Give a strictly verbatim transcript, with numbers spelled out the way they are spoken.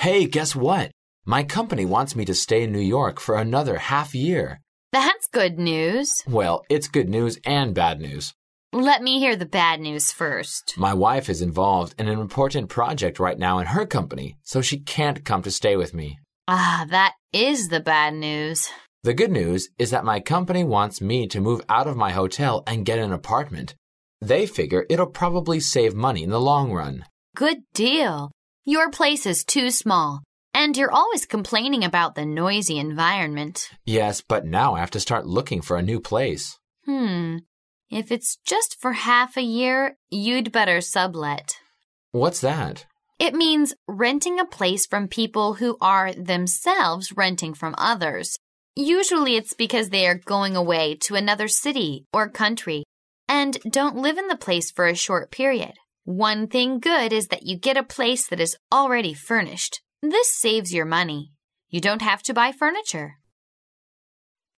Hey, guess what? My company wants me to stay in New York for another half year. That's good news. Well, it's good news and bad news. Let me hear the bad news first. My wife is involved in an important project right now in her company, so she can't come to stay with me. Ah, that is the bad news. The good news is that my company wants me to move out of my hotel and get an apartment. They figure it'll probably save money in the long run. Good deal. Your place is too small, and you're always complaining about the noisy environment. Yes, but now I have to start looking for a new place. Hmm. If it's just for half a year, you'd better sublet. What's that? It means renting a place from people who are themselves renting from others. Usually it's because they are going away to another city or country and don't live in the place for a short period. One thing good is that you get a place that is already furnished. This saves your money. You don't have to buy furniture.